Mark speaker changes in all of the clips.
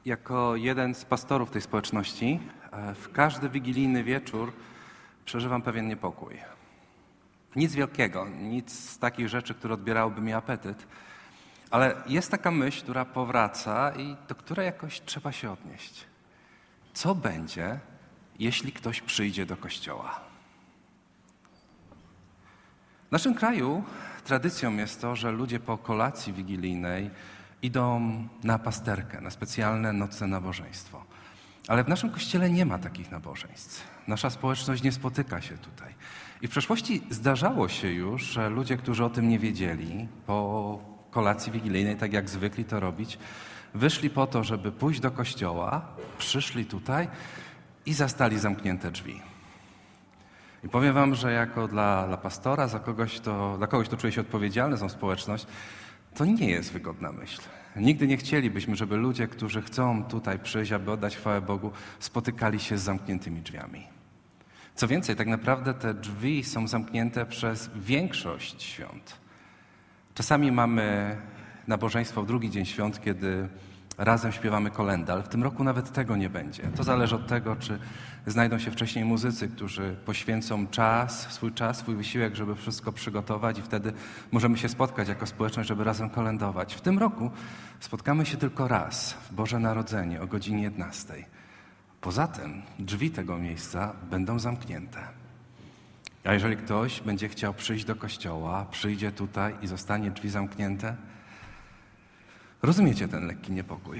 Speaker 1: Jako jeden z pastorów tej społeczności w każdy wigilijny wieczór przeżywam pewien niepokój. Nic wielkiego, nic z takich rzeczy, które odbierałyby mi apetyt, ale jest taka myśl, która powraca i do której jakoś trzeba się odnieść. Co będzie, jeśli ktoś przyjdzie do kościoła? W naszym kraju tradycją jest to, że ludzie po kolacji wigilijnej idą na pasterkę, na specjalne nocne nabożeństwo. Ale w naszym kościele nie ma takich nabożeństw. Nasza społeczność nie spotyka się tutaj. I w przeszłości zdarzało się już, że ludzie, którzy o tym nie wiedzieli, po kolacji wigilijnej, tak jak zwykli to robić, wyszli po to, żeby pójść do kościoła, przyszli tutaj i zastali zamknięte drzwi. I powiem wam, że jako dla pastora, dla kogoś, kto czuje się odpowiedzialny za społeczność, to nie jest wygodna myśl. Nigdy nie chcielibyśmy, żeby ludzie, którzy chcą tutaj przyjść, aby oddać chwałę Bogu, spotykali się z zamkniętymi drzwiami. Co więcej, tak naprawdę te drzwi są zamknięte przez większość świąt. Czasami mamy nabożeństwo w drugi dzień świąt, kiedy razem śpiewamy kolędę, ale w tym roku nawet tego nie będzie. To zależy od tego, czy znajdą się wcześniej muzycy, którzy poświęcą swój wysiłek, żeby wszystko przygotować i wtedy możemy się spotkać jako społeczność, żeby razem kolędować. W tym roku spotkamy się tylko raz, w Boże Narodzenie o godzinie 11. Poza tym drzwi tego miejsca będą zamknięte. A jeżeli ktoś będzie chciał przyjść do kościoła, przyjdzie tutaj i zostanie drzwi zamknięte, rozumiecie ten lekki niepokój.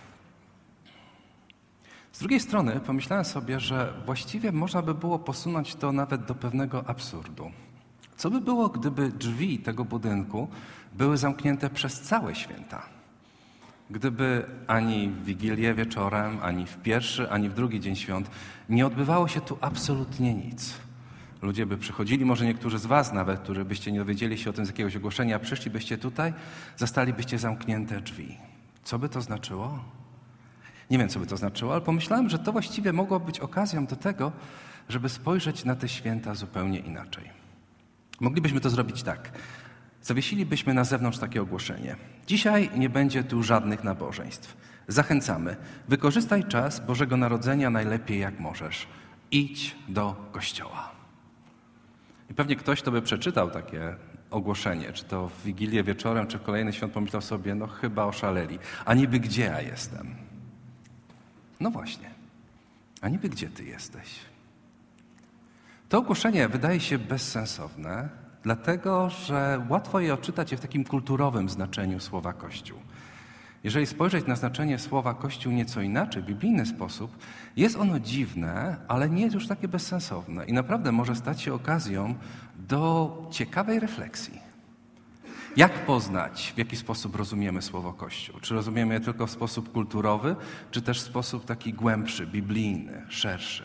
Speaker 1: Z drugiej strony pomyślałem sobie, że właściwie można by było posunąć to nawet do pewnego absurdu. Co by było, gdyby drzwi tego budynku były zamknięte przez całe święta? Gdyby ani w Wigilię wieczorem, ani w pierwszy, ani w drugi dzień świąt nie odbywało się tu absolutnie nic. Ludzie by przychodzili, może niektórzy z was nawet, którzy byście nie dowiedzieli się o tym z jakiegoś ogłoszenia, przyszlibyście tutaj, zastalibyście zamknięte drzwi. Co by to znaczyło? Nie wiem, co by to znaczyło, ale pomyślałem, że to właściwie mogło być okazją do tego, żeby spojrzeć na te święta zupełnie inaczej. Moglibyśmy to zrobić tak. Zawiesilibyśmy na zewnątrz takie ogłoszenie. Dzisiaj nie będzie tu żadnych nabożeństw. Zachęcamy. Wykorzystaj czas Bożego Narodzenia najlepiej jak możesz. Idź do kościoła. I pewnie ktoś, kto by przeczytał takie ogłoszenie, czy to w Wigilię wieczorem, czy w kolejny świąt, pomyślał sobie, no chyba oszaleli. A niby gdzie ja jestem? No właśnie. A niby gdzie ty jesteś? To ogłoszenie wydaje się bezsensowne, dlatego że łatwo je odczytać w takim kulturowym znaczeniu słowa Kościół. Jeżeli spojrzeć na znaczenie słowa Kościół nieco inaczej, w biblijny sposób, jest ono dziwne, ale nie jest już takie bezsensowne i naprawdę może stać się okazją do ciekawej refleksji. Jak poznać, w jaki sposób rozumiemy słowo Kościół? Czy rozumiemy je tylko w sposób kulturowy, czy też w sposób taki głębszy, biblijny, szerszy?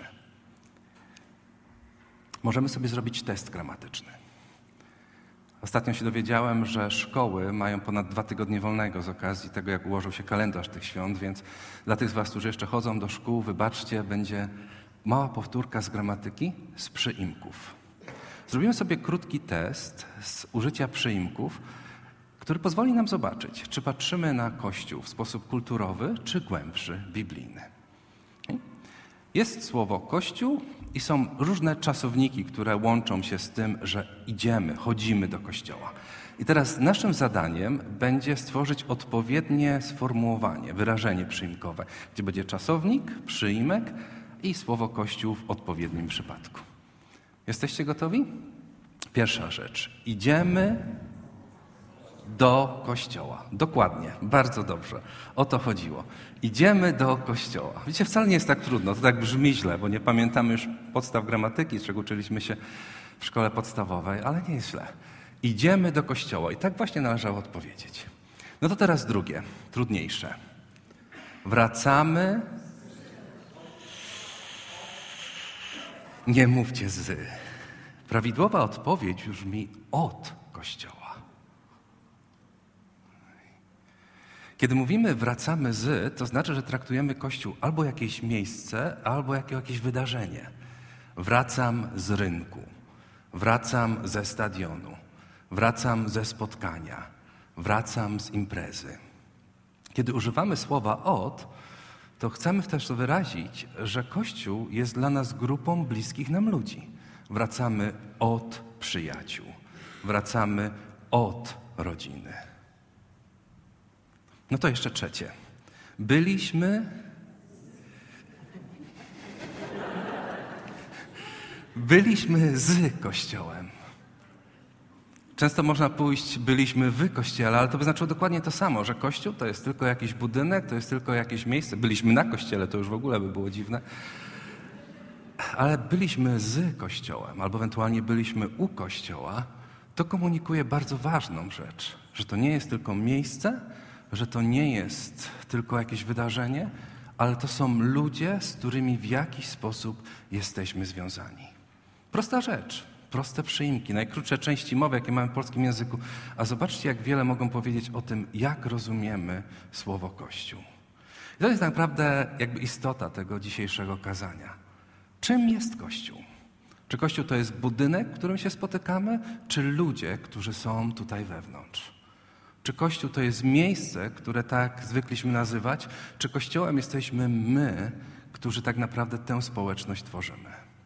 Speaker 1: Możemy sobie zrobić test gramatyczny. Ostatnio się dowiedziałem, że szkoły mają ponad 2 tygodnie wolnego z okazji tego, jak ułożył się kalendarz tych świąt, więc dla tych z was, którzy jeszcze chodzą do szkół, wybaczcie, będzie mała powtórka z gramatyki z przyimków. Zrobimy sobie krótki test z użycia przyimków, który pozwoli nam zobaczyć, czy patrzymy na Kościół w sposób kulturowy, czy głębszy, biblijny. Jest słowo Kościół i są różne czasowniki, które łączą się z tym, że idziemy, chodzimy do kościoła. I teraz naszym zadaniem będzie stworzyć odpowiednie sformułowanie, wyrażenie przyimkowe, gdzie będzie czasownik, przyimek i słowo Kościół w odpowiednim przypadku. Jesteście gotowi? Pierwsza rzecz. Idziemy do kościoła. Dokładnie, bardzo dobrze. O to chodziło. Idziemy do kościoła. Wiecie, wcale nie jest tak trudno, to tak brzmi źle, bo nie pamiętamy już podstaw gramatyki, z czego uczyliśmy się w szkole podstawowej, ale nie jest źle. Idziemy do kościoła i tak właśnie należało odpowiedzieć. No to teraz drugie, trudniejsze. Wracamy. Nie mówcie z. Prawidłowa odpowiedź brzmi od kościoła. Kiedy mówimy wracamy z, to znaczy, że traktujemy Kościół albo jakieś miejsce, albo jakieś wydarzenie. Wracam z rynku, wracam ze stadionu, wracam ze spotkania, wracam z imprezy. Kiedy używamy słowa od, to chcemy też to wyrazić, że Kościół jest dla nas grupą bliskich nam ludzi. Wracamy od przyjaciół. Wracamy od rodziny. No to jeszcze trzecie. Byliśmy z Kościołem. Często można pójść, byliśmy w Kościele, ale to by znaczyło dokładnie to samo, że Kościół to jest tylko jakiś budynek, to jest tylko jakieś miejsce. Byliśmy na Kościele, to już w ogóle by było dziwne. Ale byliśmy z Kościołem, albo ewentualnie byliśmy u Kościoła, to komunikuje bardzo ważną rzecz, że to nie jest tylko miejsce, że to nie jest tylko jakieś wydarzenie, ale to są ludzie, z którymi w jakiś sposób jesteśmy związani. Prosta rzecz, proste przyimki, najkrótsze części mowy, jakie mamy w polskim języku, a zobaczcie, jak wiele mogą powiedzieć o tym, jak rozumiemy słowo Kościół. I to jest naprawdę jakby istota tego dzisiejszego kazania. Czym jest Kościół? Czy Kościół to jest budynek, w którym się spotykamy, czy ludzie, którzy są tutaj wewnątrz? Czy Kościół to jest miejsce, które tak zwykliśmy nazywać, czy Kościołem jesteśmy my, którzy tak naprawdę tę społeczność tworzymy?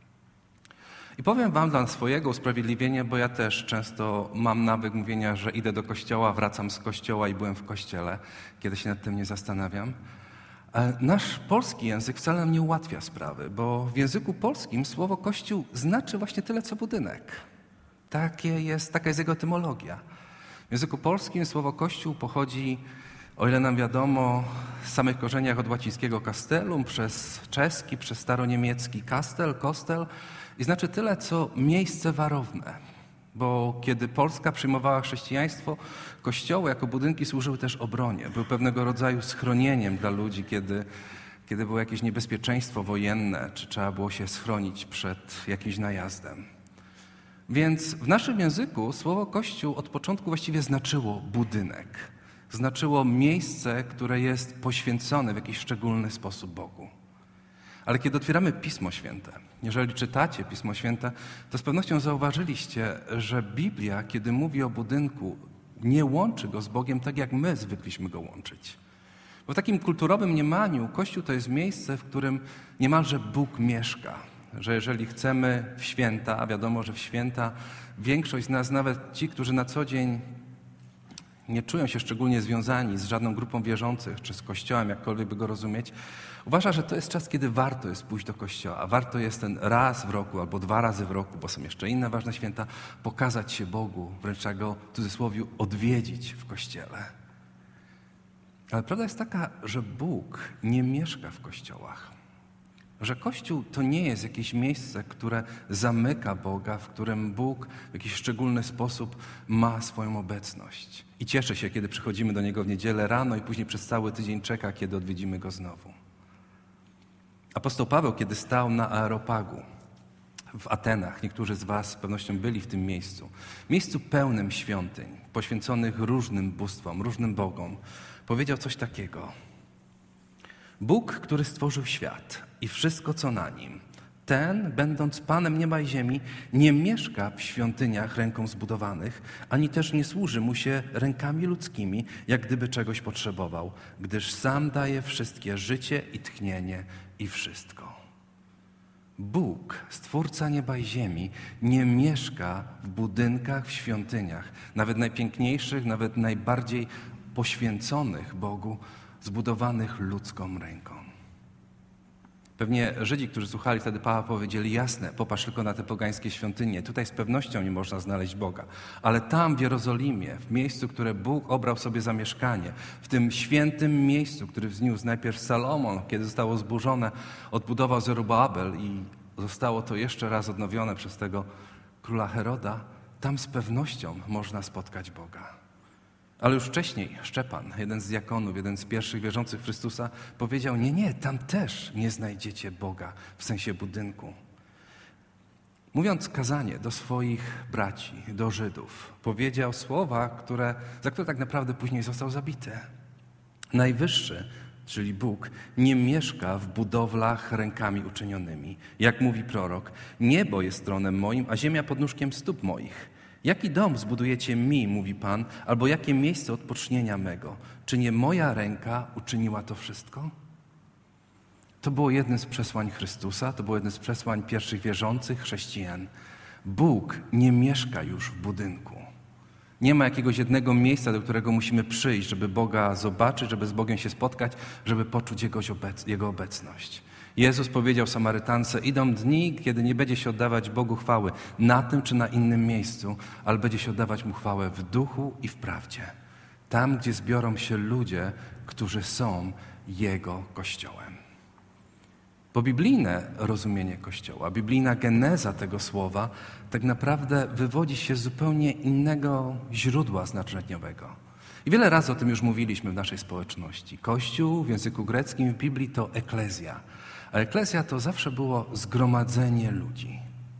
Speaker 1: I powiem wam dla swojego usprawiedliwienia, bo ja też często mam nawyk mówienia, że idę do kościoła, wracam z kościoła i byłem w kościele, kiedy się nad tym nie zastanawiam. Nasz polski język wcale nam nie ułatwia sprawy, bo w języku polskim słowo Kościół znaczy właśnie tyle, co budynek. Taka jest jego etymologia. W języku polskim słowo Kościół pochodzi, o ile nam wiadomo, z samych korzeniach od łacińskiego castellum, przez czeski, przez staroniemiecki kastel, kostel i znaczy tyle, co miejsce warowne. Bo kiedy Polska przyjmowała chrześcijaństwo, kościoły jako budynki służyły też obronie. Były pewnego rodzaju schronieniem dla ludzi, kiedy było jakieś niebezpieczeństwo wojenne, czy trzeba było się schronić przed jakimś najazdem. Więc w naszym języku słowo Kościół od początku właściwie znaczyło budynek. Znaczyło miejsce, które jest poświęcone w jakiś szczególny sposób Bogu. Ale kiedy otwieramy Pismo Święte, jeżeli czytacie Pismo Święte, to z pewnością zauważyliście, że Biblia, kiedy mówi o budynku, nie łączy go z Bogiem tak, jak my zwykliśmy go łączyć. Bo w takim kulturowym mniemaniu Kościół to jest miejsce, w którym niemalże Bóg mieszka. Że jeżeli chcemy w święta, a wiadomo, że w święta większość z nas, nawet ci, którzy na co dzień nie czują się szczególnie związani z żadną grupą wierzących, czy z Kościołem, jakkolwiek by go rozumieć, uważa, że to jest czas, kiedy warto jest pójść do Kościoła. Warto jest ten raz w roku albo 2 razy w roku, bo są jeszcze inne ważne święta, pokazać się Bogu, wręcz go w cudzysłowie odwiedzić w Kościele. Ale prawda jest taka, że Bóg nie mieszka w kościołach. Że Kościół to nie jest jakieś miejsce, które zamyka Boga, w którym Bóg w jakiś szczególny sposób ma swoją obecność. I cieszy się, kiedy przychodzimy do Niego w niedzielę rano i później przez cały tydzień czeka, kiedy odwiedzimy Go znowu. Apostoł Paweł, kiedy stał na Areopagu w Atenach, niektórzy z was z pewnością byli w tym miejscu pełnym świątyń, poświęconych różnym bóstwom, różnym bogom, powiedział coś takiego. Bóg, który stworzył świat i wszystko, co na nim, ten, będąc Panem nieba i ziemi, nie mieszka w świątyniach ręką zbudowanych, ani też nie służy mu się rękami ludzkimi, jak gdyby czegoś potrzebował, gdyż sam daje wszystkie życie i tchnienie i wszystko. Bóg, Stwórca nieba i ziemi, nie mieszka w budynkach, w świątyniach, nawet najpiękniejszych, nawet najbardziej poświęconych Bogu, zbudowanych ludzką ręką. Pewnie Żydzi, którzy słuchali wtedy Pawła, powiedzieli, jasne, popatrz tylko na te pogańskie świątynie, tutaj z pewnością nie można znaleźć Boga, ale tam w Jerozolimie, w miejscu, które Bóg obrał sobie za mieszkanie, w tym świętym miejscu, który wzniósł najpierw Salomon, kiedy zostało zburzone, odbudował Zerubabel i zostało to jeszcze raz odnowione przez tego króla Heroda, tam z pewnością można spotkać Boga. Ale już wcześniej Szczepan, jeden z diakonów, jeden z pierwszych wierzących w Chrystusa, powiedział, nie, tam też nie znajdziecie Boga w sensie budynku. Mówiąc kazanie do swoich braci, do Żydów, powiedział słowa, za które tak naprawdę później został zabity. Najwyższy, czyli Bóg, nie mieszka w budowlach rękami uczynionymi. Jak mówi prorok, niebo jest tronem moim, a ziemia podnóżkiem stóp moich. Jaki dom zbudujecie mi, mówi Pan, albo jakie miejsce odpocznienia mego? Czy nie moja ręka uczyniła to wszystko? To było jednym z przesłań Chrystusa, to było jednym z przesłań pierwszych wierzących chrześcijan. Bóg nie mieszka już w budynku. Nie ma jakiegoś jednego miejsca, do którego musimy przyjść, żeby Boga zobaczyć, żeby z Bogiem się spotkać, żeby poczuć Jego obecność. Jezus powiedział Samarytance, idą dni, kiedy nie będzie się oddawać Bogu chwały na tym czy na innym miejscu, ale będzie się oddawać Mu chwałę w duchu i w prawdzie. Tam, gdzie zbiorą się ludzie, którzy są Jego Kościołem. Bo biblijne rozumienie Kościoła, biblijna geneza tego słowa tak naprawdę wywodzi się z zupełnie innego źródła znaczeniowego. I wiele razy o tym już mówiliśmy w naszej społeczności. Kościół w języku greckim w Biblii to eklezja, a eklezja to zawsze było zgromadzenie ludzi.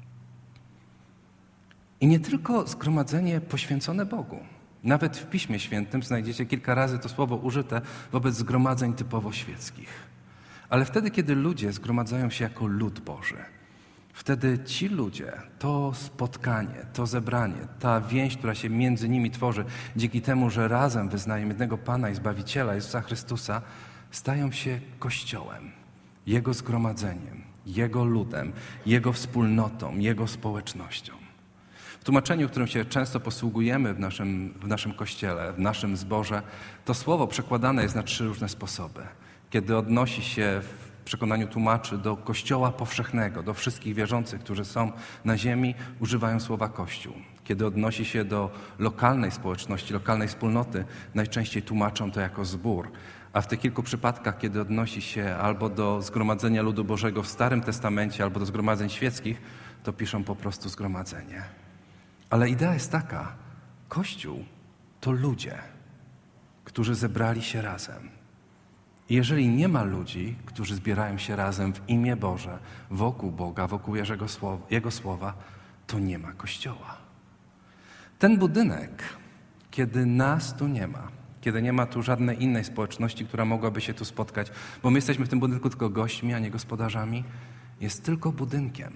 Speaker 1: I nie tylko zgromadzenie poświęcone Bogu. Nawet w Piśmie Świętym znajdziecie kilka razy to słowo użyte wobec zgromadzeń typowo świeckich. Ale wtedy, kiedy ludzie zgromadzają się jako lud Boży, wtedy ci ludzie, to spotkanie, to zebranie, ta więź, która się między nimi tworzy, dzięki temu, że razem wyznają jednego Pana i Zbawiciela, Jezusa Chrystusa, stają się Kościołem, Jego zgromadzeniem, Jego ludem, Jego wspólnotą, Jego społecznością. W tłumaczeniu, którym się często posługujemy w naszym Kościele, w naszym zborze, to słowo przekładane jest na 3 różne sposoby. Kiedy odnosi się w przekonaniu tłumaczy do Kościoła powszechnego, do wszystkich wierzących, którzy są na ziemi, używają słowa Kościół. Kiedy odnosi się do lokalnej społeczności, lokalnej wspólnoty, najczęściej tłumaczą to jako zbór. A w tych kilku przypadkach, kiedy odnosi się albo do zgromadzenia ludu Bożego w Starym Testamencie, albo do zgromadzeń świeckich, to piszą po prostu zgromadzenie. Ale idea jest taka, Kościół to ludzie, którzy zebrali się razem. I jeżeli nie ma ludzi, którzy zbierają się razem w imię Boże, wokół Boga, wokół Jego Słowa, to nie ma Kościoła. Ten budynek, kiedy nas tu nie ma, kiedy nie ma tu żadnej innej społeczności, która mogłaby się tu spotkać, bo my jesteśmy w tym budynku tylko gośćmi, a nie gospodarzami, jest tylko budynkiem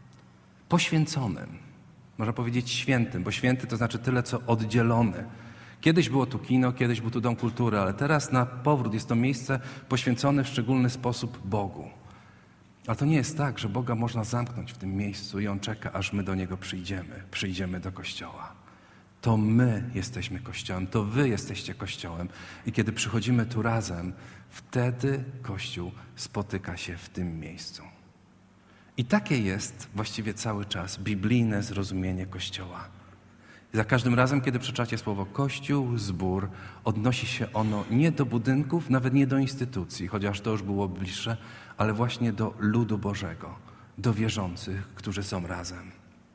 Speaker 1: poświęconym, można powiedzieć świętym, bo święty to znaczy tyle, co oddzielony. Kiedyś było tu kino, kiedyś był tu Dom Kultury, ale teraz na powrót jest to miejsce poświęcone w szczególny sposób Bogu. Ale to nie jest tak, że Boga można zamknąć w tym miejscu i On czeka, aż my do Niego przyjdziemy do Kościoła. To my jesteśmy Kościołem, to wy jesteście Kościołem. I kiedy przychodzimy tu razem, wtedy Kościół spotyka się w tym miejscu. I takie jest właściwie cały czas biblijne zrozumienie Kościoła. I za każdym razem, kiedy przeczytacie słowo Kościół, zbór, odnosi się ono nie do budynków, nawet nie do instytucji, chociaż to już było bliższe, ale właśnie do ludu Bożego, do wierzących, którzy są razem.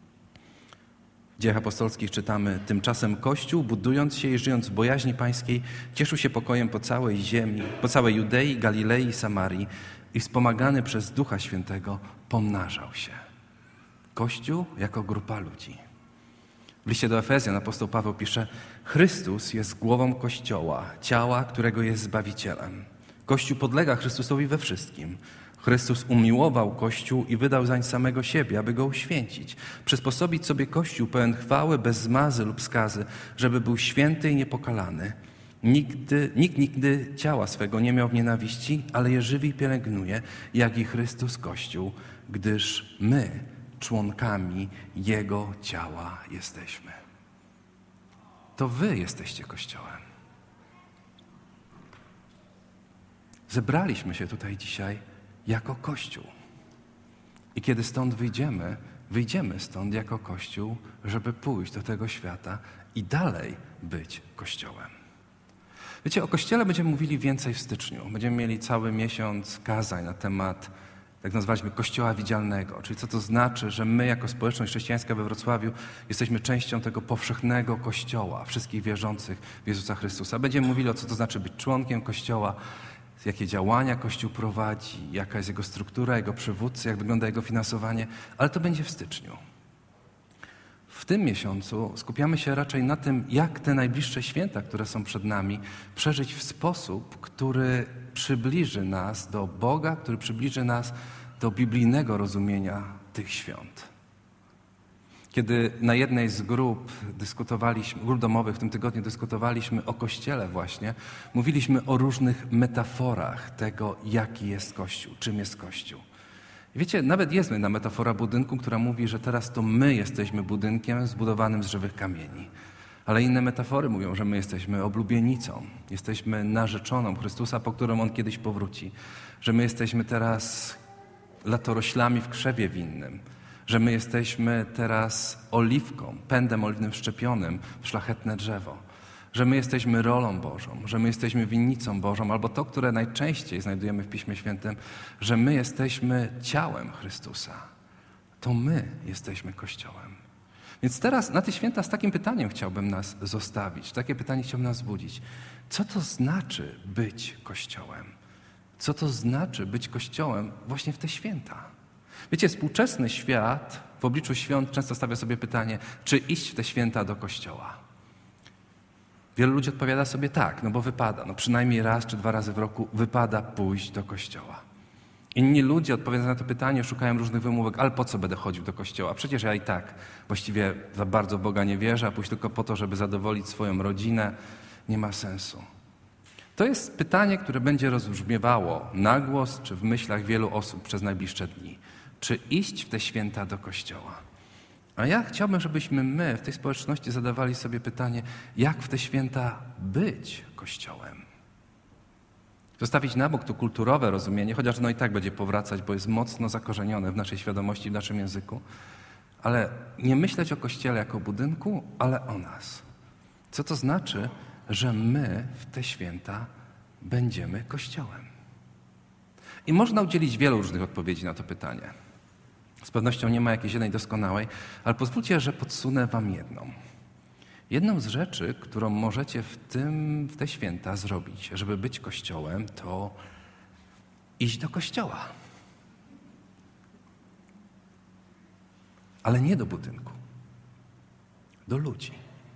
Speaker 1: W Dziejach Apostolskich czytamy, tymczasem Kościół, budując się i żyjąc w bojaźni pańskiej, cieszył się pokojem po całej ziemi, po całej Judei, Galilei i Samarii i wspomagany przez Ducha Świętego pomnażał się. Kościół jako grupa ludzi. W liście do Efezjan apostoł Paweł pisze, Chrystus jest głową Kościoła, ciała, którego jest Zbawicielem. Kościół podlega Chrystusowi we wszystkim. Chrystus umiłował Kościół i wydał zań samego siebie, aby go uświęcić. Przysposobić sobie Kościół pełen chwały, bez zmazy lub skazy, żeby był święty i niepokalany. Nikt nigdy ciała swego nie miał w nienawiści, ale je żywi i pielęgnuje, jak i Chrystus Kościół, gdyż my członkami Jego ciała jesteśmy. To wy jesteście Kościołem. Zebraliśmy się tutaj dzisiaj jako Kościół. I kiedy stąd wyjdziemy stąd jako Kościół, żeby pójść do tego świata i dalej być Kościołem. Wiecie, o Kościele będziemy mówili więcej w styczniu. Będziemy mieli cały miesiąc kazań na temat, jak nazwaliśmy, Kościoła widzialnego. Czyli co to znaczy, że my jako społeczność chrześcijańska we Wrocławiu jesteśmy częścią tego powszechnego Kościoła, wszystkich wierzących w Jezusa Chrystusa. Będziemy mówili o co to znaczy być członkiem Kościoła, jakie działania Kościół prowadzi, jaka jest jego struktura, jego przywódcy, jak wygląda jego finansowanie, ale to będzie w styczniu. W tym miesiącu skupiamy się raczej na tym, jak te najbliższe święta, które są przed nami, przeżyć w sposób, który przybliży nas do Boga, który przybliży nas do biblijnego rozumienia tych świąt. Kiedy na jednej z grup domowych w tym tygodniu dyskutowaliśmy o Kościele właśnie, mówiliśmy o różnych metaforach tego, jaki jest Kościół, czym jest Kościół. Wiecie, nawet jest jedna metafora budynku, która mówi, że teraz to my jesteśmy budynkiem zbudowanym z żywych kamieni. Ale inne metafory mówią, że my jesteśmy oblubienicą, jesteśmy narzeczoną Chrystusa, po którą On kiedyś powróci, że my jesteśmy teraz latoroślami w krzewie winnym, że my jesteśmy teraz oliwką, pędem oliwnym wszczepionym w szlachetne drzewo, że my jesteśmy rolą Bożą, że my jesteśmy winnicą Bożą, albo to, które najczęściej znajdujemy w Piśmie Świętym, że my jesteśmy ciałem Chrystusa. To my jesteśmy Kościołem. Więc teraz na te święta z takim pytaniem chciałbym nas zostawić, takie pytanie chciałbym nas wzbudzić. Co to znaczy być Kościołem? Co to znaczy być Kościołem właśnie w te święta? Wiecie, współczesny świat w obliczu świąt często stawia sobie pytanie, czy iść w te święta do Kościoła? Wielu ludzi odpowiada sobie tak, no bo wypada, przynajmniej raz czy 2 razy w roku wypada pójść do Kościoła. Inni ludzie odpowiadając na to pytanie szukają różnych wymówek, ale po co będę chodził do Kościoła? Przecież ja i tak właściwie za bardzo w Boga nie wierzę, a pójść tylko po to, żeby zadowolić swoją rodzinę, nie ma sensu. To jest pytanie, które będzie rozbrzmiewało na głos czy w myślach wielu osób przez najbliższe dni. Czy iść w te święta do Kościoła? A ja chciałbym, żebyśmy my w tej społeczności zadawali sobie pytanie, jak w te święta być Kościołem? Zostawić na bok to kulturowe rozumienie, chociaż i tak będzie powracać, bo jest mocno zakorzenione w naszej świadomości, w naszym języku, ale nie myśleć o Kościele jako budynku, ale o nas. Co to znaczy, że my w te święta będziemy Kościołem? I można udzielić wielu różnych odpowiedzi na to pytanie. Z pewnością nie ma jakiejś jednej doskonałej, ale pozwólcie, że podsunę wam jedną. Jedną z rzeczy, którą możecie w te święta zrobić, żeby być Kościołem, to iść do Kościoła. Ale nie do budynku. Do ludzi.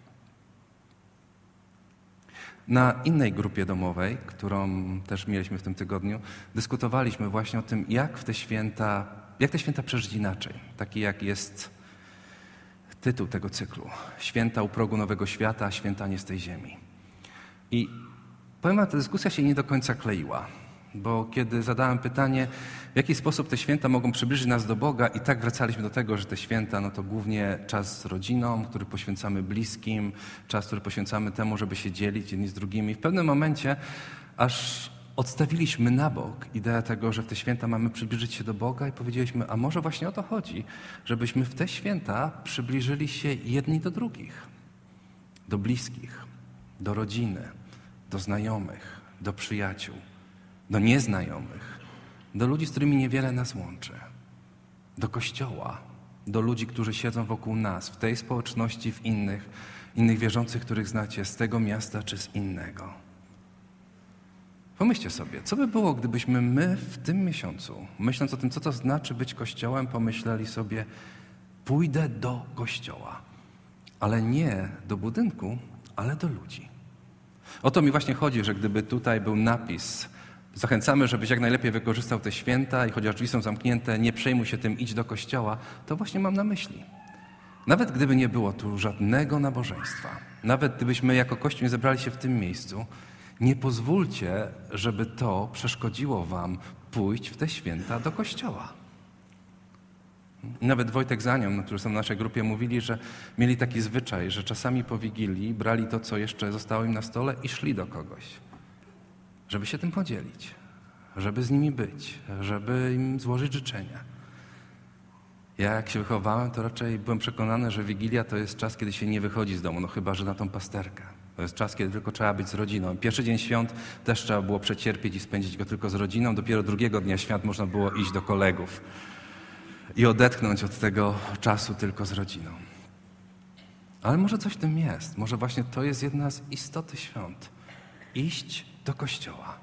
Speaker 1: Na innej grupie domowej, którą też mieliśmy w tym tygodniu, dyskutowaliśmy właśnie o tym, jak te święta przeżyć inaczej. Taki jak jest tytuł tego cyklu. Święta u progu nowego świata, święta nie z tej ziemi. I powiem wam, ta dyskusja się nie do końca kleiła, bo kiedy zadałem pytanie, w jaki sposób te święta mogą przybliżyć nas do Boga, i tak wracaliśmy do tego, że te święta to głównie czas z rodziną, który poświęcamy bliskim, czas, który poświęcamy temu, żeby się dzielić jedni z drugimi. W pewnym momencie aż odstawiliśmy na bok ideę tego, że w te święta mamy przybliżyć się do Boga i powiedzieliśmy, a może właśnie o to chodzi, żebyśmy w te święta przybliżyli się jedni do drugich, do bliskich, do rodziny, do znajomych, do przyjaciół, do nieznajomych, do ludzi, z którymi niewiele nas łączy, do Kościoła, do ludzi, którzy siedzą wokół nas, w tej społeczności, w innych wierzących, których znacie, z tego miasta czy z innego. Pomyślcie sobie, co by było, gdybyśmy my w tym miesiącu, myśląc o tym, co to znaczy być Kościołem, pomyśleli sobie, pójdę do Kościoła, ale nie do budynku, ale do ludzi. O to mi właśnie chodzi, że gdyby tutaj był napis, zachęcamy, żebyś jak najlepiej wykorzystał te święta i chociaż drzwi są zamknięte, nie przejmuj się tym, idź do Kościoła, to właśnie mam na myśli. Nawet gdyby nie było tu żadnego nabożeństwa, nawet gdybyśmy jako Kościół nie zebrali się w tym miejscu, nie pozwólcie, żeby to przeszkodziło wam pójść w te święta do Kościoła. Nawet Wojtek Zaniom, którzy są w naszej grupie, mówili, że mieli taki zwyczaj, że czasami po Wigilii brali to, co jeszcze zostało im na stole i szli do kogoś, żeby się tym podzielić, żeby z nimi być, żeby im złożyć życzenia. Ja jak się wychowałem, to raczej byłem przekonany, że Wigilia to jest czas, kiedy się nie wychodzi z domu, chyba że na tą pasterkę. To jest czas, kiedy tylko trzeba być z rodziną. Pierwszy dzień świąt też trzeba było przecierpieć i spędzić go tylko z rodziną. Dopiero drugiego dnia świąt można było iść do kolegów i odetchnąć od tego czasu tylko z rodziną. Ale może coś w tym jest. Może właśnie to jest jedna z istoty świąt. Iść do Kościoła.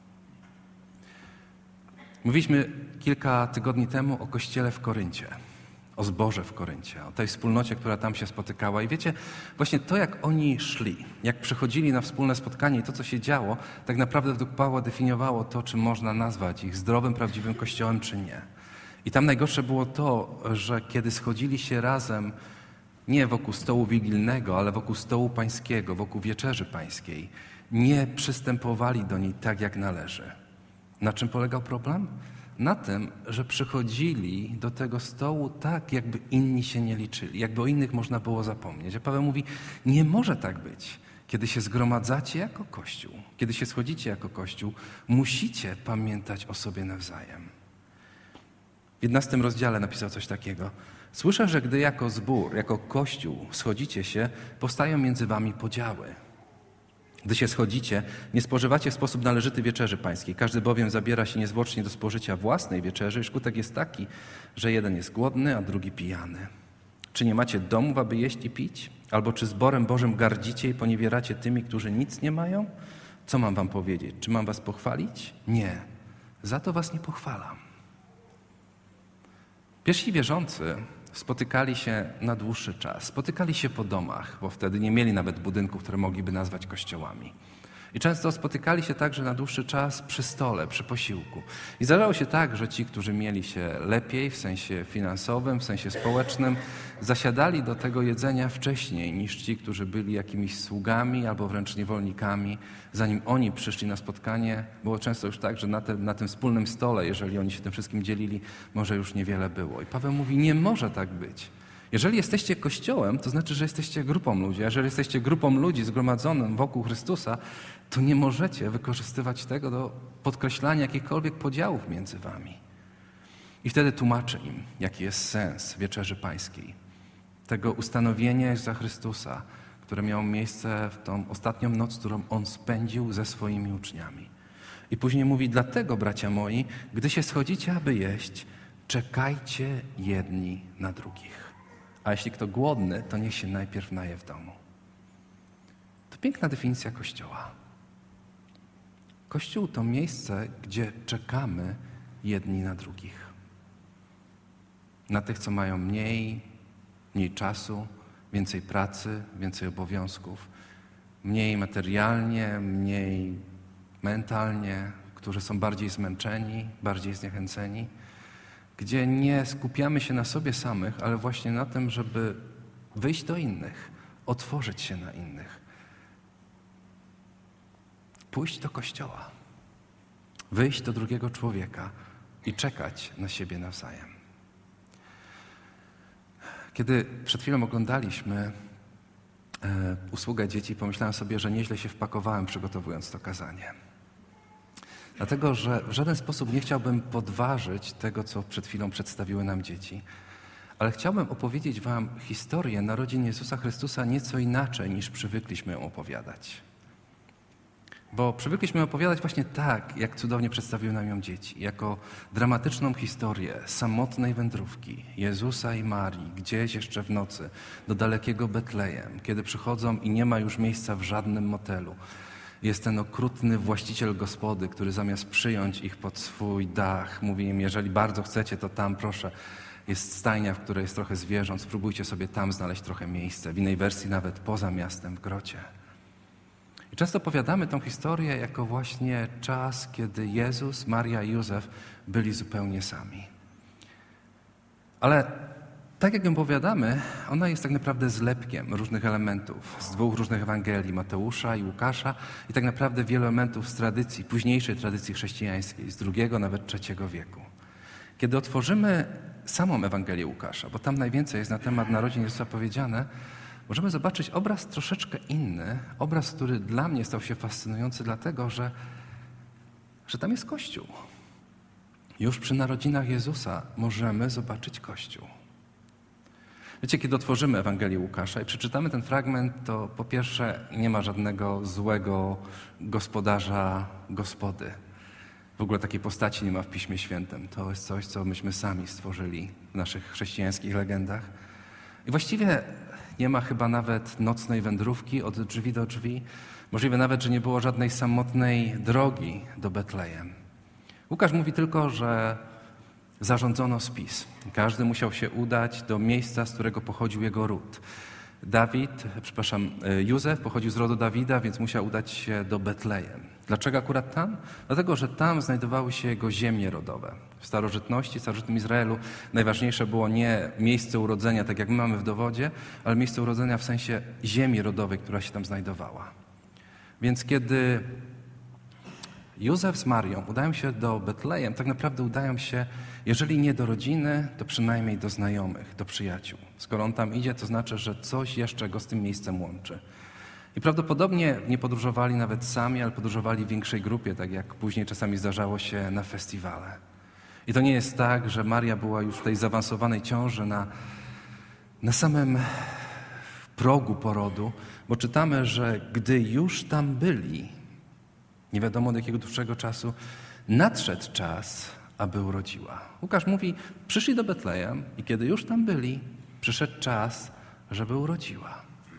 Speaker 1: Mówiliśmy kilka tygodni temu o Kościele w Koryncie. O zborze w Koryncie, o tej wspólnocie, która tam się spotykała. I wiecie, właśnie to, jak oni szli, jak przychodzili na wspólne spotkanie i to, co się działo, tak naprawdę według Pawła definiowało to, czy można nazwać ich zdrowym, prawdziwym Kościołem, czy nie. I tam najgorsze było to, że kiedy schodzili się razem Nie wokół stołu wigilnego, ale wokół stołu pańskiego, wokół wieczerzy pańskiej. Nie przystępowali do niej tak, jak należy. Na czym polegał problem? Na tym, że przychodzili do tego stołu tak, jakby inni się nie liczyli, jakby o innych można było zapomnieć. A Paweł mówi, nie może tak być. Kiedy się zgromadzacie jako Kościół, kiedy się schodzicie jako Kościół, musicie pamiętać o sobie nawzajem. W 11 rozdziale napisał coś takiego. Słyszę, że gdy jako zbór, jako Kościół schodzicie się, powstają między wami podziały. Gdy się schodzicie, nie spożywacie w sposób należyty wieczerzy pańskiej. Każdy bowiem zabiera się niezwłocznie do spożycia własnej wieczerzy i skutek jest taki, że jeden jest głodny, a drugi pijany. Czy nie macie domów, aby jeść i pić? Albo czy zborem Bożym gardzicie i poniewieracie tymi, którzy nic nie mają? Co mam wam powiedzieć? Czy mam was pochwalić? Nie. Za to was nie pochwalam. Pierwsi wierzący spotykali się na dłuższy czas. Spotykali się po domach, bo wtedy nie mieli nawet budynków, które mogliby nazwać kościołami. I często spotykali się także na dłuższy czas przy stole, przy posiłku. I zdarzało się tak, że ci, którzy mieli się lepiej w sensie finansowym, w sensie społecznym, zasiadali do tego jedzenia wcześniej niż ci, którzy byli jakimiś sługami albo wręcz niewolnikami. Zanim oni przyszli na spotkanie, było często już tak, że na tym wspólnym stole, jeżeli oni się tym wszystkim dzielili, może już niewiele było. I Paweł mówi, nie może tak być. Jeżeli jesteście Kościołem, to znaczy, że jesteście grupą ludzi. A jeżeli jesteście grupą ludzi zgromadzoną wokół Chrystusa, to nie możecie wykorzystywać tego do podkreślania jakichkolwiek podziałów między wami. I wtedy tłumaczy im, jaki jest sens Wieczerzy Pańskiej. Tego ustanowienia Jezusa Chrystusa, które miało miejsce w tą ostatnią noc, którą On spędził ze swoimi uczniami. I później mówi, dlatego, bracia moi, gdy się schodzicie, aby jeść, czekajcie jedni na drugich. A jeśli kto głodny, to niech się najpierw naje w domu. To piękna definicja Kościoła. Kościół to miejsce, gdzie czekamy jedni na drugich. Na tych, co mają mniej czasu, więcej pracy, więcej obowiązków, mniej materialnie, mniej mentalnie, którzy są bardziej zmęczeni, bardziej zniechęceni, gdzie nie skupiamy się na sobie samych, ale właśnie na tym, żeby wyjść do innych, otworzyć się na innych. Pójść do kościoła, wyjść do drugiego człowieka i czekać na siebie nawzajem. Kiedy przed chwilą oglądaliśmy usługę dzieci, pomyślałem sobie, że nieźle się wpakowałem, przygotowując to kazanie. Dlatego, że w żaden sposób nie chciałbym podważyć tego, co przed chwilą przedstawiły nam dzieci, ale chciałbym opowiedzieć wam historię narodzin Jezusa Chrystusa nieco inaczej, niż przywykliśmy ją opowiadać. Bo przywykliśmy opowiadać właśnie tak, jak cudownie przedstawiły nam ją dzieci, jako dramatyczną historię samotnej wędrówki Jezusa i Marii gdzieś jeszcze w nocy do dalekiego Betlejem, kiedy przychodzą i nie ma już miejsca w żadnym motelu. Jest ten okrutny właściciel gospody, który zamiast przyjąć ich pod swój dach, mówi im, jeżeli bardzo chcecie, to tam proszę, jest stajnia, w której jest trochę zwierząt, spróbujcie sobie tam znaleźć trochę miejsca, w innej wersji nawet poza miastem, w grocie. I często opowiadamy tę historię jako właśnie czas, kiedy Jezus, Maria i Józef byli zupełnie sami. Ale tak jak ją opowiadamy, ona jest tak naprawdę zlepkiem różnych elementów z dwóch różnych Ewangelii, Mateusza i Łukasza i tak naprawdę wielu elementów z tradycji, późniejszej tradycji chrześcijańskiej, z II, nawet III wieku. Kiedy otworzymy samą Ewangelię Łukasza, bo tam najwięcej jest na temat narodzin Jezusa powiedziane, możemy zobaczyć obraz troszeczkę inny, obraz, który dla mnie stał się fascynujący dlatego, że tam jest Kościół. Już przy narodzinach Jezusa możemy zobaczyć Kościół. Wiecie, kiedy otworzymy Ewangelię Łukasza i przeczytamy ten fragment, to po pierwsze nie ma żadnego złego gospodarza gospody. W ogóle takiej postaci nie ma w Piśmie Świętym. To jest coś, co myśmy sami stworzyli w naszych chrześcijańskich legendach. I właściwie nie ma chyba nawet nocnej wędrówki od drzwi do drzwi. Możliwe nawet, że nie było żadnej samotnej drogi do Betlejem. Łukasz mówi tylko, że zarządzono spis. Każdy musiał się udać do miejsca, z którego pochodził jego ród. Józef pochodził z rodu Dawida, więc musiał udać się do Betlejem. Dlaczego akurat tam? Dlatego, że tam znajdowały się jego ziemie rodowe. W starożytności, w starożytnym Izraelu najważniejsze było nie miejsce urodzenia, tak jak my mamy w dowodzie, ale miejsce urodzenia w sensie ziemi rodowej, która się tam znajdowała. Więc kiedy Józef z Marią udają się do Betlejem, tak naprawdę udają się, jeżeli nie do rodziny, to przynajmniej do znajomych, do przyjaciół. Skoro on tam idzie, to znaczy, że coś jeszcze go z tym miejscem łączy. I prawdopodobnie nie podróżowali nawet sami, ale podróżowali w większej grupie, tak jak później czasami zdarzało się na festiwale. I to nie jest tak, że Maria była już w tej zaawansowanej ciąży na samym progu porodu, bo czytamy, że gdy już tam byli, nie wiadomo od jakiego dłuższego czasu, nadszedł czas, aby urodziła. Łukasz mówi, przyszli do Betlejem i kiedy już tam byli, przyszedł czas, żeby urodziła.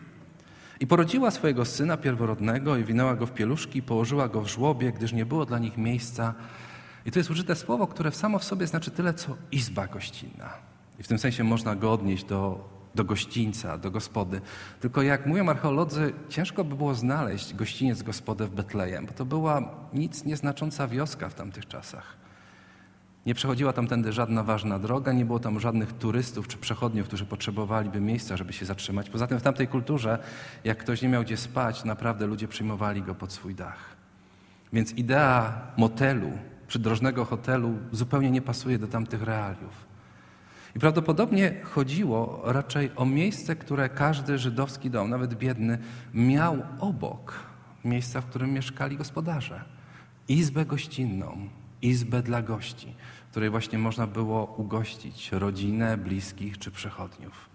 Speaker 1: I porodziła swojego syna pierworodnego i winęła go w pieluszki i położyła go w żłobie, gdyż nie było dla nich miejsca. I tu jest użyte słowo, które samo w sobie znaczy tyle, co izba gościnna. I w tym sensie można go odnieść do gościńca, do gospody. Tylko jak mówią archeolodzy, ciężko by było znaleźć gościniec, gospodę w Betlejem, bo to była nic nieznacząca wioska w tamtych czasach. Nie przechodziła tamtędy żadna ważna droga, nie było tam żadnych turystów czy przechodniów, którzy potrzebowaliby miejsca, żeby się zatrzymać. Poza tym w tamtej kulturze, jak ktoś nie miał gdzie spać, naprawdę ludzie przyjmowali go pod swój dach. Więc idea motelu, przydrożnego hotelu zupełnie nie pasuje do tamtych realiów. I prawdopodobnie chodziło raczej o miejsce, które każdy żydowski dom, nawet biedny, miał obok miejsca, w którym mieszkali gospodarze. Izbę gościnną, izbę dla gości, w której właśnie można było ugościć rodzinę, bliskich czy przechodniów.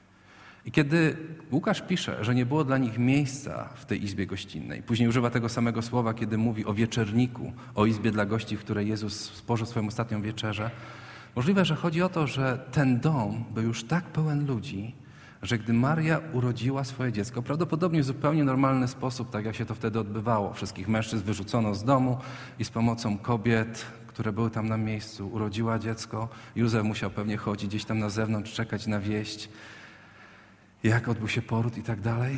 Speaker 1: I kiedy Łukasz pisze, że nie było dla nich miejsca w tej izbie gościnnej, później używa tego samego słowa, kiedy mówi o wieczerniku, o izbie dla gości, w której Jezus spożył swoją ostatnią wieczerzę, możliwe, że chodzi o to, że ten dom był już tak pełen ludzi, że gdy Maria urodziła swoje dziecko, prawdopodobnie w zupełnie normalny sposób, tak jak się to wtedy odbywało, wszystkich mężczyzn wyrzucono z domu i z pomocą kobiet, które były tam na miejscu, urodziła dziecko. Józef musiał pewnie chodzić gdzieś tam na zewnątrz, czekać na wieść, jak odbył się poród i tak dalej.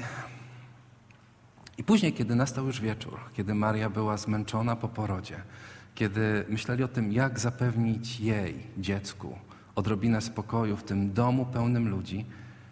Speaker 1: I później, kiedy nastał już wieczór, kiedy Maria była zmęczona po porodzie, kiedy myśleli o tym, jak zapewnić jej, dziecku, odrobinę spokoju w tym domu pełnym ludzi,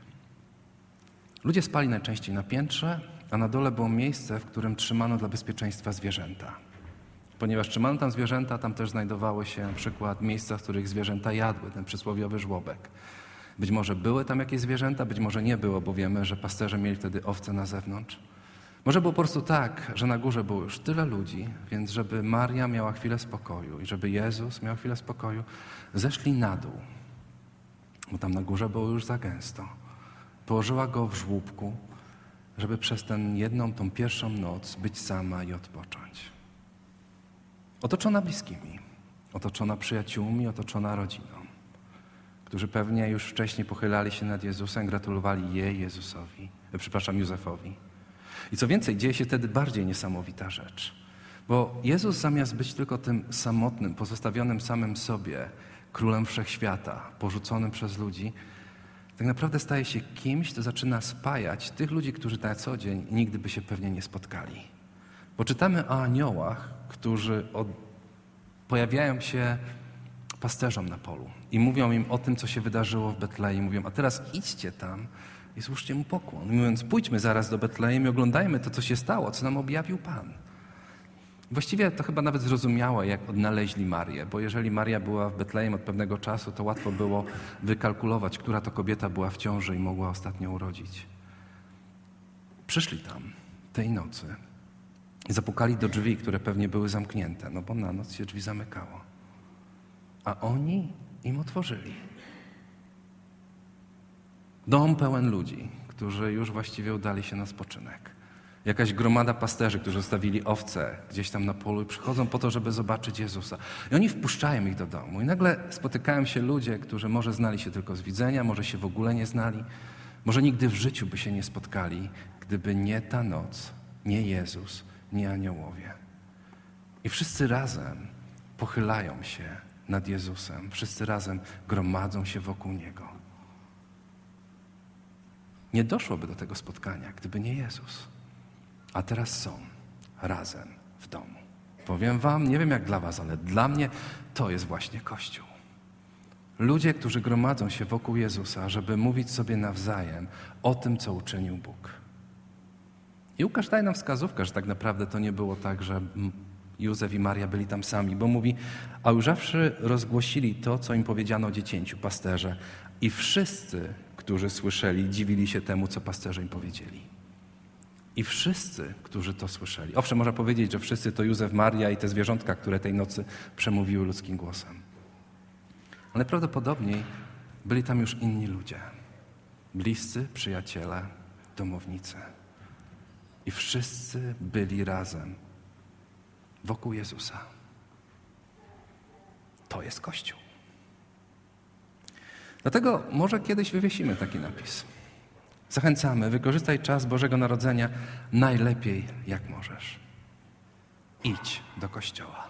Speaker 1: ludzie spali najczęściej na piętrze, a na dole było miejsce, w którym trzymano dla bezpieczeństwa zwierzęta. Ponieważ trzymano tam zwierzęta, tam też znajdowały się na przykład miejsca, w których zwierzęta jadły, ten przysłowiowy żłobek. Być może były tam jakieś zwierzęta, być może nie było, bo wiemy, że pasterze mieli wtedy owce na zewnątrz. Może było po prostu tak, że na górze było już tyle ludzi, więc żeby Maria miała chwilę spokoju i żeby Jezus miał chwilę spokoju, zeszli na dół, bo tam na górze było już za gęsto. Położyła go w żłóbku, żeby przez tą pierwszą noc być sama i odpocząć. Otoczona bliskimi, otoczona przyjaciółmi, otoczona rodziną, którzy pewnie już wcześniej pochylali się nad Jezusem, gratulowali Józefowi. I co więcej, dzieje się wtedy bardziej niesamowita rzecz, bo Jezus zamiast być tylko tym samotnym, pozostawionym samym sobie, królem wszechświata, porzuconym przez ludzi, tak naprawdę staje się kimś, kto zaczyna spajać tych ludzi, którzy na co dzień nigdy by się pewnie nie spotkali. Bo czytamy o aniołach, którzy pojawiają się pasterzom na polu i mówią im o tym, co się wydarzyło w Betlejem. Mówią, a teraz idźcie tam i złóżcie mu pokłon. Mówiąc, pójdźmy zaraz do Betlejem i oglądajmy to, co się stało, co nam objawił Pan. Właściwie to chyba nawet zrozumiałe, jak odnaleźli Marię, bo jeżeli Maria była w Betlejem od pewnego czasu, to łatwo było wykalkulować, która to kobieta była w ciąży i mogła ostatnio urodzić. Przyszli tam tej nocy i zapukali do drzwi, które pewnie były zamknięte, no bo na noc się drzwi zamykało. A oni im otworzyli. Dom pełen ludzi, którzy już właściwie udali się na spoczynek. Jakaś gromada pasterzy, którzy zostawili owce gdzieś tam na polu i przychodzą po to, żeby zobaczyć Jezusa. I oni wpuszczają ich do domu. I nagle spotykają się ludzie, którzy może znali się tylko z widzenia, może się w ogóle nie znali, może nigdy w życiu by się nie spotkali, gdyby nie ta noc, nie Jezus, nie aniołowie. I wszyscy razem pochylają się nad Jezusem. Wszyscy razem gromadzą się wokół Niego. Nie doszłoby do tego spotkania, gdyby nie Jezus. A teraz są razem w domu. Powiem wam, nie wiem jak dla was, ale dla mnie to jest właśnie Kościół. Ludzie, którzy gromadzą się wokół Jezusa, żeby mówić sobie nawzajem o tym, co uczynił Bóg. I Łukasz daje nam wskazówkę, że tak naprawdę to nie było tak, że Józef i Maria byli tam sami, bo mówi, a ujrzawszy rozgłosili to, co im powiedziano o dziecięciu, pasterze. I wszyscy, którzy słyszeli, dziwili się temu, co pasterze im powiedzieli. I wszyscy, którzy to słyszeli. Owszem, można powiedzieć, że wszyscy to Józef, Maria i te zwierzątka, które tej nocy przemówiły ludzkim głosem. Ale prawdopodobnie byli tam już inni ludzie. Bliscy, przyjaciele, domownicy. I wszyscy byli razem wokół Jezusa. To jest Kościół. Dlatego może kiedyś wywiesimy taki napis. Zachęcamy, wykorzystaj czas Bożego Narodzenia najlepiej jak możesz. Idź do kościoła.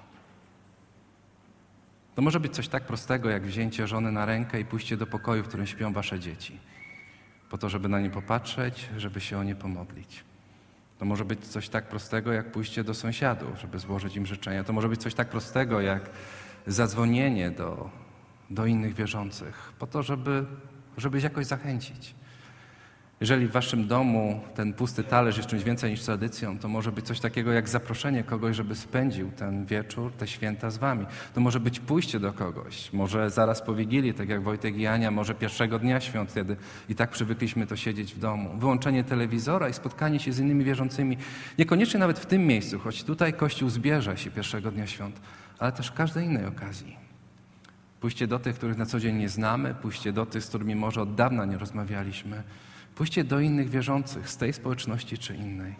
Speaker 1: To może być coś tak prostego, jak wzięcie żony na rękę i pójście do pokoju, w którym śpią wasze dzieci. Po to, żeby na nie popatrzeć, żeby się o nie pomodlić. To może być coś tak prostego, jak pójście do sąsiadów, żeby złożyć im życzenia. To może być coś tak prostego, jak zadzwonienie do innych wierzących, po to, żeby ich jakoś zachęcić. Jeżeli w waszym domu ten pusty talerz jest czymś więcej niż tradycją, to może być coś takiego jak zaproszenie kogoś, żeby spędził ten wieczór, te święta z wami. To może być pójście do kogoś, może zaraz po Wigilii, tak jak Wojtek i Ania, może pierwszego dnia świąt, wtedy i tak przywykliśmy to siedzieć w domu. Wyłączenie telewizora i spotkanie się z innymi wierzącymi, niekoniecznie nawet w tym miejscu, choć tutaj Kościół zbierze się pierwszego dnia świąt, ale też w każdej innej okazji. Pójście do tych, których na co dzień nie znamy, pójście do tych, z którymi może od dawna nie rozmawialiśmy, pójście do innych wierzących z tej społeczności czy innej.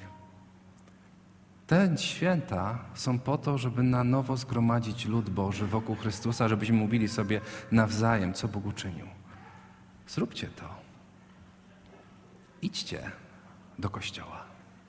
Speaker 1: Te święta są po to, żeby na nowo zgromadzić lud Boży wokół Chrystusa, żebyśmy mówili sobie nawzajem, co Bóg uczynił. Zróbcie to. Idźcie do kościoła.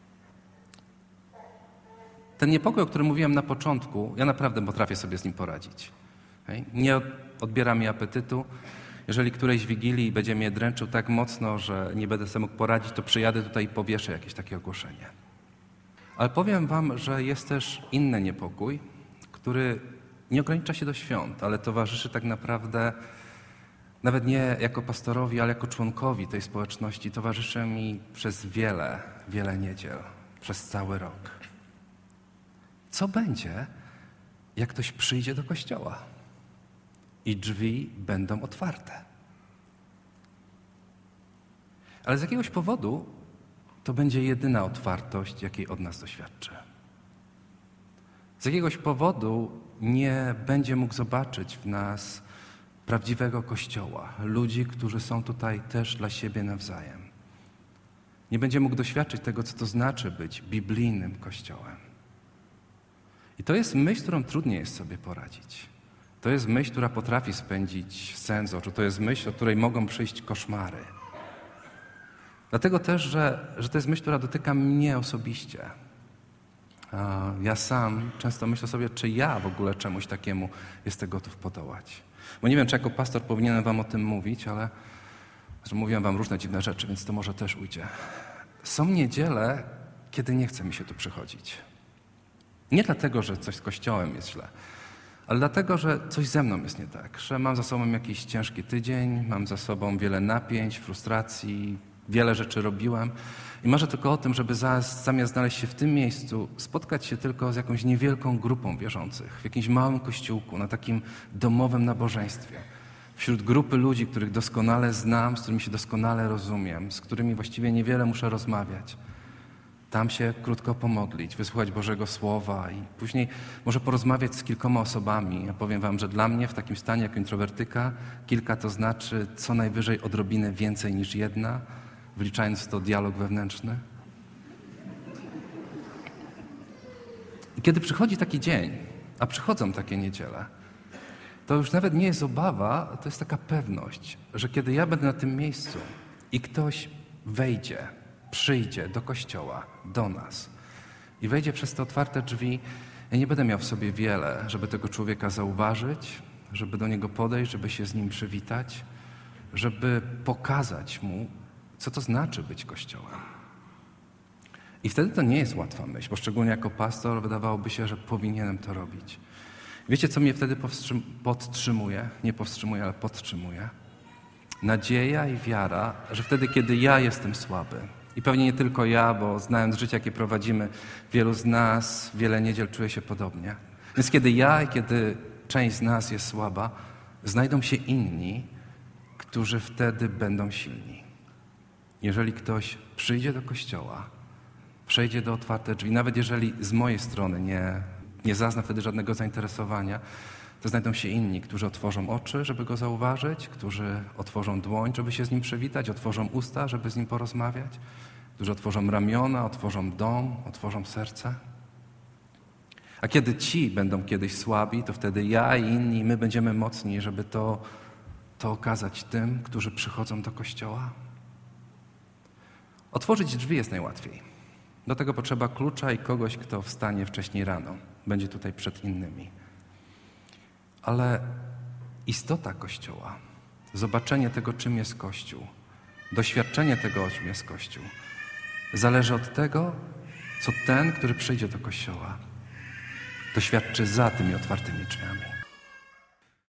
Speaker 1: Ten niepokój, o którym mówiłem na początku, ja naprawdę potrafię sobie z nim poradzić. Nie odbiera mi apetytu. Jeżeli którejś Wigilii będzie mnie dręczył tak mocno, że nie będę sobie mógł poradzić, to przyjadę tutaj i powieszę jakieś takie ogłoszenie. Ale powiem wam, że jest też inny niepokój, który nie ogranicza się do świąt, ale towarzyszy tak naprawdę nawet nie jako pastorowi, ale jako członkowi tej społeczności. Towarzyszy mi przez wiele niedziel, przez cały rok. Co będzie, jak ktoś przyjdzie do kościoła i drzwi będą otwarte? Ale z jakiegoś powodu to będzie jedyna otwartość, jakiej od nas doświadczy. Z jakiegoś powodu nie będzie mógł zobaczyć w nas prawdziwego Kościoła, ludzi, którzy są tutaj też dla siebie nawzajem. Nie będzie mógł doświadczyć tego, co to znaczy być biblijnym Kościołem. I to jest myśl, którą trudniej jest sobie poradzić. To jest myśl, która potrafi spędzić sen z oczu. To jest myśl, o której mogą przyjść koszmary. Dlatego też, że to jest myśl, która dotyka mnie osobiście. Ja sam często myślę sobie, czy ja w ogóle czemuś takiemu jestem gotów podołać. Bo nie wiem, czy jako pastor powinienem wam o tym mówić, ale że mówiłem wam różne dziwne rzeczy, więc to może też ujdzie. Są niedziele, kiedy nie chce mi się tu przychodzić. Nie dlatego, że coś z Kościołem jest źle, ale dlatego, że coś ze mną jest nie tak, że mam za sobą jakiś ciężki tydzień, mam za sobą wiele napięć, frustracji, wiele rzeczy robiłem i marzę tylko o tym, żeby zamiast znaleźć się w tym miejscu, spotkać się tylko z jakąś niewielką grupą wierzących, w jakimś małym kościółku, na takim domowym nabożeństwie, wśród grupy ludzi, których doskonale znam, z którymi się doskonale rozumiem, z którymi właściwie niewiele muszę rozmawiać. Tam się krótko pomodlić, wysłuchać Bożego Słowa i później może porozmawiać z kilkoma osobami. Ja powiem wam, że dla mnie w takim stanie jako introwertyka kilka to znaczy co najwyżej odrobinę więcej niż jedna, wliczając w to dialog wewnętrzny. I kiedy przychodzi taki dzień, a przychodzą takie niedziele, to już nawet nie jest obawa, to jest taka pewność, że kiedy ja będę na tym miejscu i ktoś wejdzie, przyjdzie do kościoła, do nas i wejdzie przez te otwarte drzwi, ja nie będę miał w sobie wiele, żeby tego człowieka zauważyć, żeby do niego podejść, żeby się z nim przywitać, żeby pokazać mu, Co to znaczy być Kościołem? I wtedy to nie jest łatwa myśl, bo szczególnie jako pastor wydawałoby się, że powinienem to robić. Wiecie, co mnie wtedy podtrzymuje? Nie powstrzymuje, ale podtrzymuje. Nadzieja i wiara, że wtedy, kiedy ja jestem słaby, i pewnie nie tylko ja, bo znając życie, jakie prowadzimy, wielu z nas wiele niedziel czuje się podobnie. Więc kiedy ja i kiedy część z nas jest słaba, znajdą się inni, którzy wtedy będą silni. Jeżeli ktoś przyjdzie do Kościoła, przejdzie do otwarte drzwi, nawet jeżeli z mojej strony nie zazna wtedy żadnego zainteresowania, to znajdą się inni, którzy otworzą oczy, żeby go zauważyć, którzy otworzą dłoń, żeby się z nim przywitać, otworzą usta, żeby z nim porozmawiać, którzy otworzą ramiona, otworzą dom, otworzą serce. A kiedy ci będą kiedyś słabi, to wtedy ja i inni, my będziemy mocni, żeby to okazać tym, którzy przychodzą do Kościoła. Otworzyć drzwi jest najłatwiej. Do tego potrzeba klucza i kogoś, kto wstanie wcześniej rano. Będzie tutaj przed innymi. Ale istota Kościoła, zobaczenie tego, czym jest Kościół, doświadczenie tego, czym jest Kościół, zależy od tego, co ten, który przyjdzie do Kościoła, doświadczy za tymi otwartymi drzwiami.